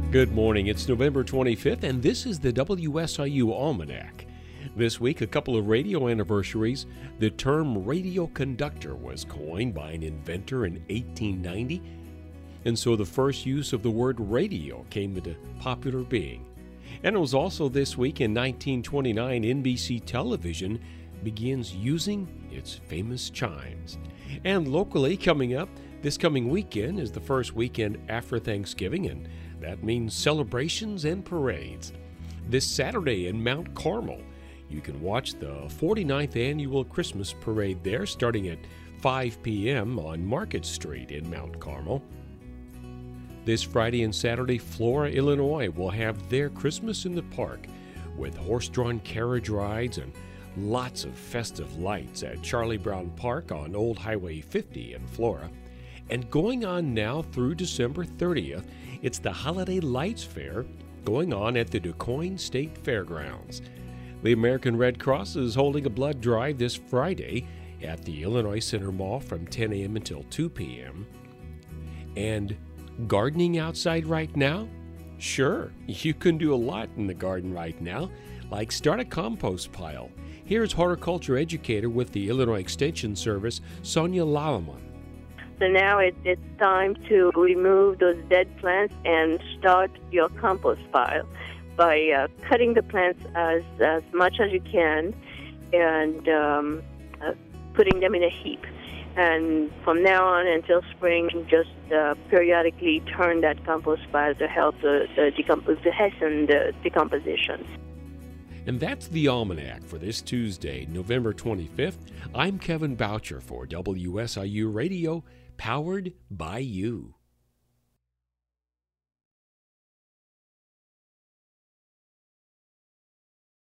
Good morning. It's November 25th, and this is the WSIU Almanac. This week, a couple of radio anniversaries. The term radio conductor was coined by an inventor in 1890, and so the first use of the word radio came into popular being. And it was also this week in 1929, NBC Television begins using its famous chimes. And locally, coming up, this coming weekend is the first weekend after Thanksgiving, and that means celebrations and parades. This Saturday in Mount Carmel, you can watch the 49th annual Christmas parade there starting at 5 p.m. on Market Street in Mount Carmel. This Friday and Saturday, Flora, Illinois will have their Christmas in the Park with horse-drawn carriage rides and lots of festive lights at Charlie Brown Park on Old Highway 50 in Flora. And going on now through December 30th, it's the Holiday Lights Fair going on at the DuQuoin State Fairgrounds. The American Red Cross is holding a blood drive this Friday at the Illinois Center Mall from 10 a.m. until 2 p.m. And gardening outside right now? Sure, you can do a lot in the garden right now, like start a compost pile. Here's horticulture educator with the Illinois Extension Service, Sonia Lalaman. So now it's time to remove those dead plants and start your compost pile by cutting the plants as much as you can and putting them in a heap. And from now on until spring, just periodically turn that compost pile to help to hasten the decomposition. And that's the Almanac for this Tuesday, November 25th. I'm Kevin Boucher for WSIU Radio, powered by you.